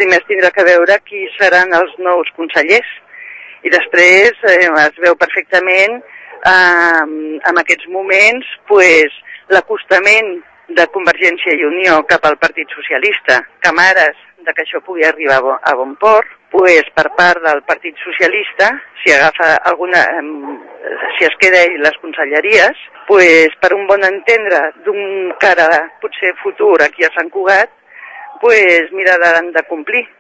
primer es tindrà que veure qui seran els nous consellers i després es veu perfectament en aquests moments l'acostament de Convergència i Unió cap al Partit Socialista, camares de que això pugui arribar a bon port, per part del Partit Socialista, si agafa si es queda ell les conselleries, per un bon entendre d'un cara potser futur aquí a Sant Cugat, miraran de complir.